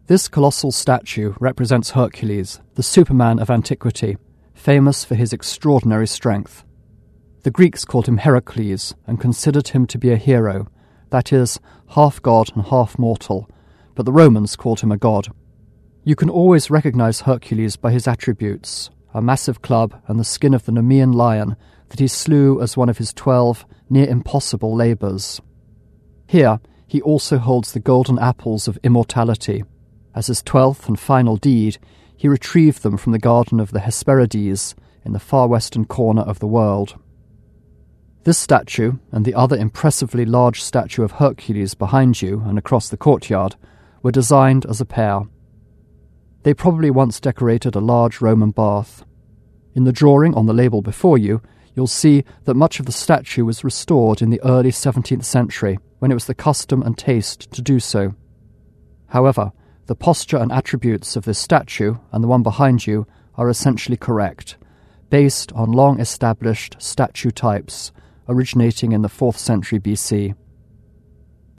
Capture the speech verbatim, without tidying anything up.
This colossal statue represents Hercules, the Superman of antiquity, famous for his extraordinary strength. The Greeks called him Heracles and considered him to be a hero, that is, half god and half mortal, but the Romans called him a god. You can always recognize Hercules by his attributes, a massive club and the skin of the Nemean lion that he slew as one of his twelve near-impossible labours. Here he also holds the golden apples of immortality. As his twelfth and final deed, he retrieved them from the garden of the Hesperides in the far western corner of the world. This statue, and the other impressively large statue of Hercules behind you and across the courtyard, were designed as a pair. They probably once decorated a large Roman bath. In the drawing on the label before you, you'll see that much of the statue was restored in the early seventeenth century, when it was the custom and taste to do so. However, the posture and attributes of this statue and the one behind you are essentially correct, based on long-established statue types originating in the fourth century B C.